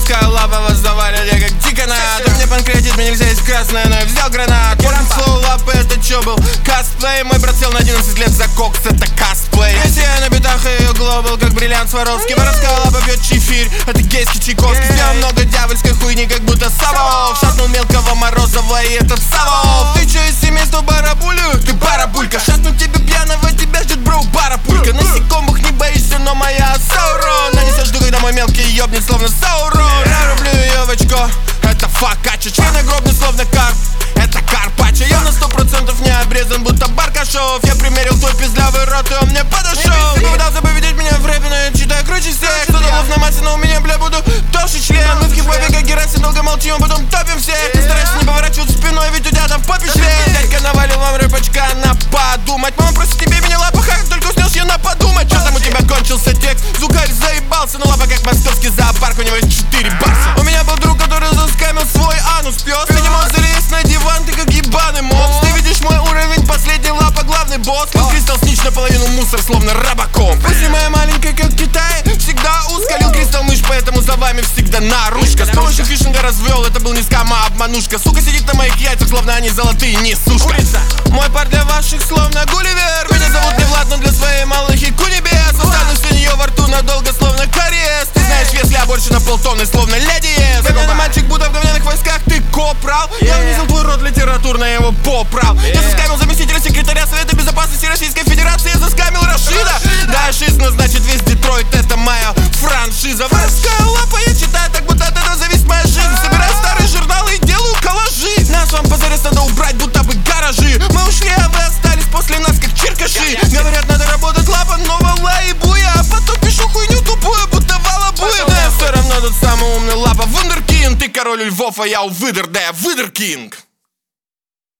воровская лапа, вас завалили как дикона. Ты мне панкреатит, мне нельзя есть красное, но я взял гранат. Помнит слово лапы, это чё был? Косплей. Мой брат сел на 11 лет за кокс, это косплей. Если я на битах и ее глобал, как бриллиант Сваровский. Воровская лапа пьет чефирь, это гейский Чайковский. Сделал много дьявольской хуйни, как будто Савов. Шатнул мелкого Морозова, и этот Савов. Ты чё из семейства Барабулю? Ты барабулька. Шатнуть тебе пьяного, тебя ждет бро барапулька. Насекомых не боишься, но моя Саурон. Но не сожду, когда мой мелкий ёбнет, словно Саурон. Я рублю ее в очко, это факача. Член огромный, словно карп, это карпаччо. Я на 100% не обрезан, будто Баркашов. Я примерил твой пиздлявый рот, и он мне подошел. Ты попытался победить меня в рэпе, но я читаю круче всех. Кто долов на массе, но у меня, бля, буду толще член. Мы в хип-хопе, как Герасим, долго молчим, потом топим всех. Ты стараешься не поворачивать спиной, ведь у тебя там в попе член. Дядька навалил вам рэпочка на подумать. Мама просит тебе меня лапа, как только уснешь, я на подумать. Чё там у тебя кончился текст? Звукарь заебался, но лапа как московский зоопарк, у него есть 4 барса. У меня был друг, который заскамил свой анус, пёс. Ты не можешь залезть на диван, ты как ебаный мопс. Ты видишь мой уровень, последний лапа, главный босс. Лил Кристалл снич наполовину мусор, словно Робокоп. Пусть моя маленькая, как Китай, всегда узко. Лил Кристалл мышь, поэтому за вами всегда наружка. С помощью фишинга развел, это был не скам, а обманушка. Сука сидит на моих яйцах, словно они золотые, не сушка. Мой пар для ваших, словно Гулливер. Меня зовут не Влад, но для своей малыхи Кунибес. Останусь у нее во рту надолго, словно кариес. Ты знаешь, если оборчу на полтонны, словно Леди Эс. Говняный мальчик, будто в говняных войсках, ты копрал. Я унизил твой рот литературно, я его поправ. Я заскамил заместителя секретаря Совета Безопасности Российской Федерации. Я заскамил Рашида. Да, шиз, но значит весь Детройт, это моя франшиза. Воровская лапа, я читаю, так будто от этого зависит моя жизнь. Собираю старые журналы и делаю коллажи. Нас вам позарез надо убрать, будто бы гаражи. Мы ушли, а вы остались после нас, как черкаши. Говорят, надо работать лапа, но вала и буя. А потом пишу хуйню тупую, будто валабуя. Да, все равно тот самый умный лапа Вундеркинд. Ты король львов, а я у выдр, да я выдеркинг.